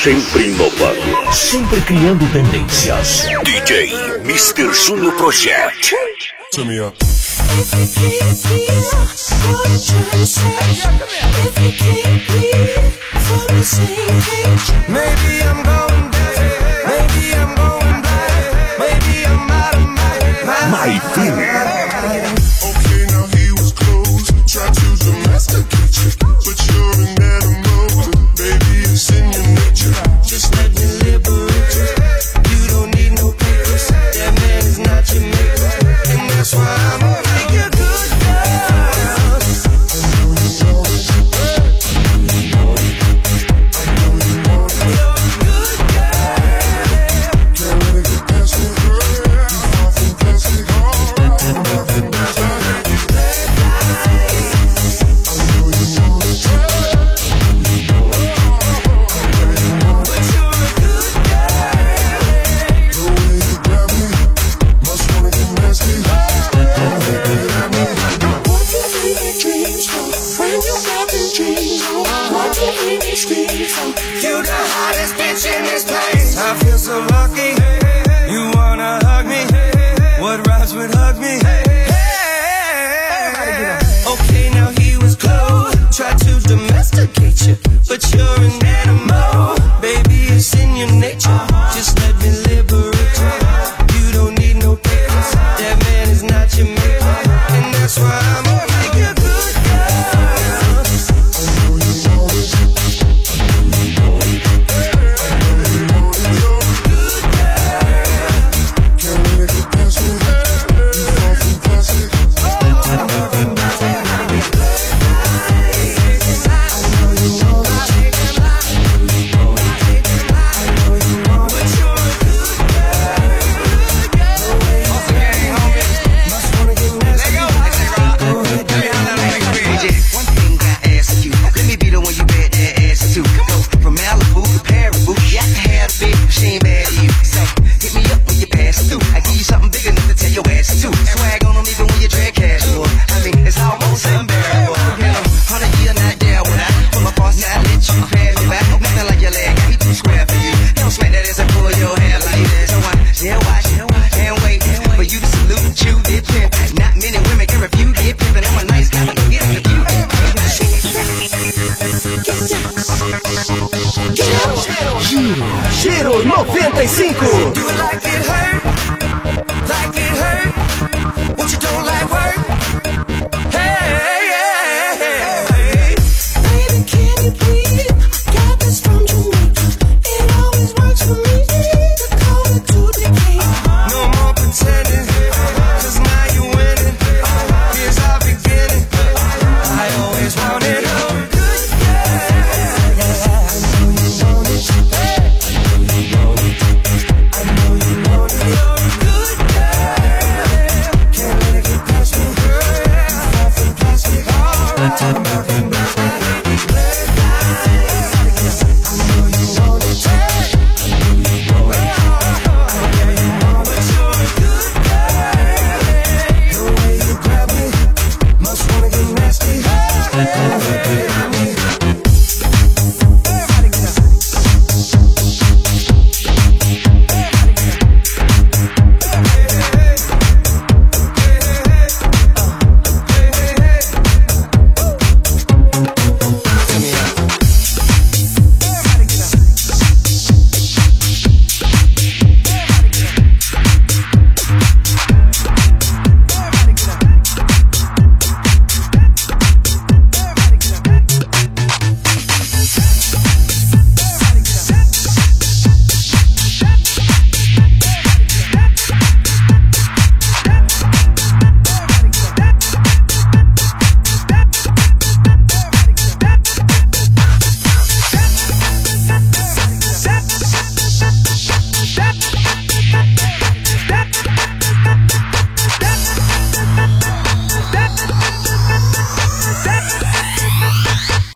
Sempre inovando, sempre criando tendências. DJ Mr. Junior Project. Turn me up. If you can't feel what I'm trying to say, if you can't breathe from the same page, maybe I'm going deaf, maybe I'm going blind, maybe I'm out of my feeling. Okay, now he was close, tried to domesticate you, but you're an animal, baby, it's in your nature. Just let me liberate you. You don't need no papers. That man is not your maker, and that's why I'm gonna make you good girl. You the hottest bitch in this place. I feel so lucky. You wanna hug me? What rhymes would hug me? Okay, now he was close, tried to domesticate you, but you're an animal, baby, it's in your nature. Just let me liberate you. You don't need no papers. That man is not your maker, and that's why I'm gonna make you good girl. Giro 95. Do it like it hurt, like it hurt. What you don't like work? Hey, baby, can you please? I got this from Jamaica. It always works for me. The color to the cake. No more pretending, 'cause now you're winning. Here's our beginning. I always wanted a good girl. I know you want it. Time